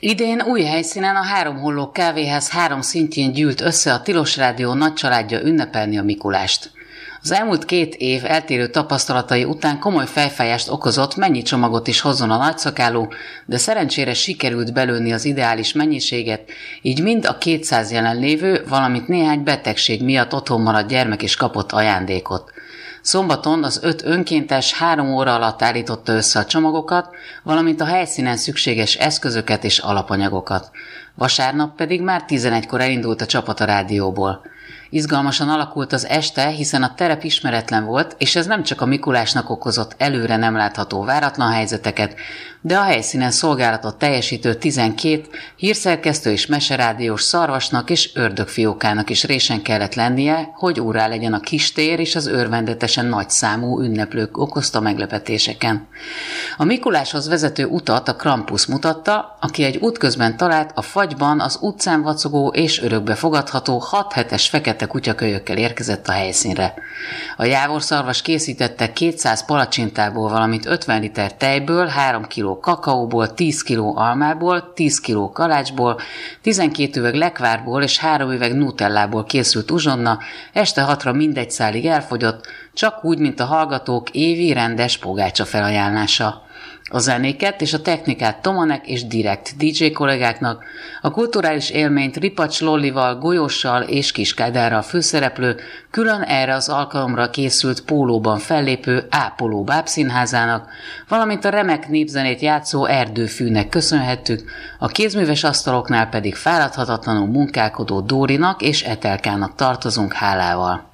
Idén új helyszínen a Három Hollók kávéház 3 szintjén gyűlt össze a Tilos Rádió nagycsaládja ünnepelni a Mikulást. Az elmúlt 2 év eltérő tapasztalatai után komoly fejfájást okozott, mennyi csomagot is hozzon a nagyszakáló, de szerencsére sikerült belőni az ideális mennyiséget, így mind a 200 jelenlévő, valamint néhány betegség miatt otthon maradt gyermek is kapott ajándékot. Szombaton az 5 önkéntes 3 óra alatt állította össze a csomagokat, valamint a helyszínen szükséges eszközöket és alapanyagokat. Vasárnap pedig már 11-kor elindult a csapat a rádióból. Izgalmasan alakult az este, hiszen a terep ismeretlen volt, és ez nem csak a Mikulásnak okozott előre nem látható váratlan helyzeteket, de a helyszínen szolgálatot teljesítő 12 hírszerkesztő és meserádiós szarvasnak és ördögfiókának is résen kellett lennie, hogy úrrá legyen a kis tér és az örvendetesen nagy számú ünneplők okozta meglepetéseken. A Mikuláshoz vezető utat a Krampus mutatta, aki egy útközben talált a fagyban az utcán vacogó és örökbe fogadható 6 hetes fekete kutyakölyökkel érkezett a helyszínre. A jávorszarvas készítette 200 palacsintából, valamint 50 liter tejből, 3 kg kakaóból, 10 kg almából, 10 kg kalácsból, 12 üveg lekvárból és 3 üveg nutellából készült uzsonna, este 6-ra mindegy szálig elfogyott, csak úgy, mint a hallgatók évi rendes pogácsa felajánlása. A zenéket és a technikát Tomanek és Direkt DJ kollégáknak, a kulturális élményt Ripacs Lollival, Golyóssal és Kiskádárral főszereplő, külön erre az alkalomra készült pólóban fellépő Ápoló bábszínházának, valamint a remek népzenét játszó Erdőfűnek köszönhettük, a kézműves asztaloknál pedig fáradhatatlanul munkálkodó Dórinak és Etelkának tartozunk hálával.